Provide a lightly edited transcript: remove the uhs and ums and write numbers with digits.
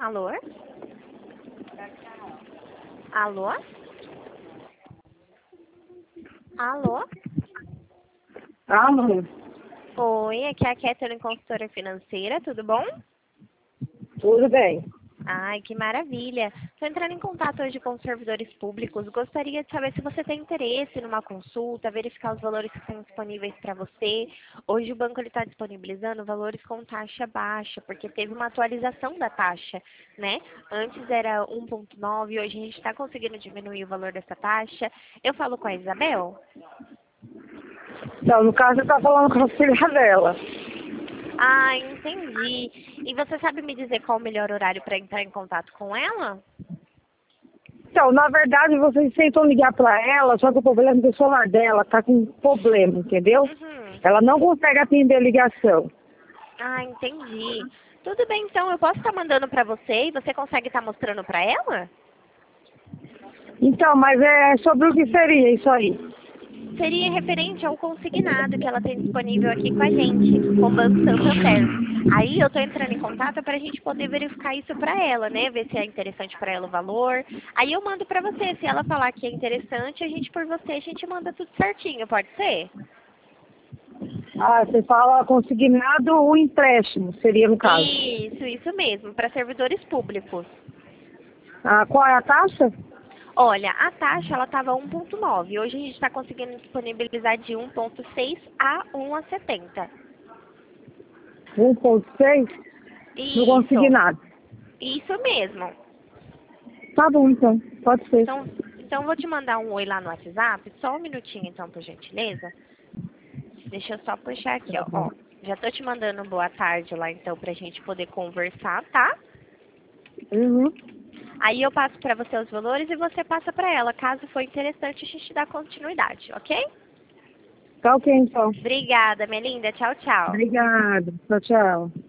Alô? Alô? Alô? Alô, Oi, aqui é a Catherine, consultora financeira, tudo bom? tudo bem? Ai, que maravilha. Estou entrando em contato hoje com os servidores públicos. Gostaria de saber se você tem interesse numa consulta, verificar os valores que estão disponíveis para você. Hoje o banco está disponibilizando valores com taxa baixa, porque teve uma atualização da taxa, né? Antes era 1,9, hoje a gente está conseguindo diminuir o valor dessa taxa. Eu falo com a Isabel? Então, no caso, eu estava falando com a filha dela. Ah, entendi. E você sabe me dizer qual o melhor horário para entrar em contato com ela? Então, na verdade, vocês tentam ligar para ela, só que o problema é que o celular dela tá com problema, entendeu? Uhum. Ela não consegue atender a ligação. Ah, entendi. Tudo bem, então. Eu posso estar mandando para você e você consegue estar mostrando para ela? Então, mas é sobre o que seria isso aí? Seria referente ao consignado que ela tem disponível aqui com a gente, com o Banco Santander. Aí eu estou entrando em contato para a gente poder verificar isso para ela, né? Ver se é interessante para ela o valor. Aí eu mando para você. Se ela falar que é interessante, a gente por você, a gente manda tudo certinho, pode ser? Ah, você fala consignado ou empréstimo, seria no caso. Isso mesmo, para servidores públicos. Ah, qual é a taxa? Olha, a taxa ela estava 1,9. Hoje a gente está conseguindo disponibilizar de 1,6 a 1,70. 1,6 no Isso, consignado. isso mesmo. Tá bom, então. Pode ser. Então eu vou te mandar um oi lá no WhatsApp. Só um minutinho, então, por gentileza. Deixa eu só puxar aqui, Tá ó. bom. Ó, já tô te mandando boa tarde lá, então, pra gente poder conversar, tá? Uhum. Aí eu passo pra você os valores e você passa pra ela. Caso for interessante, a gente dá continuidade, ok? Tá ok, então. Obrigada, minha linda. Tchau, tchau. Obrigada. Tchau, tchau.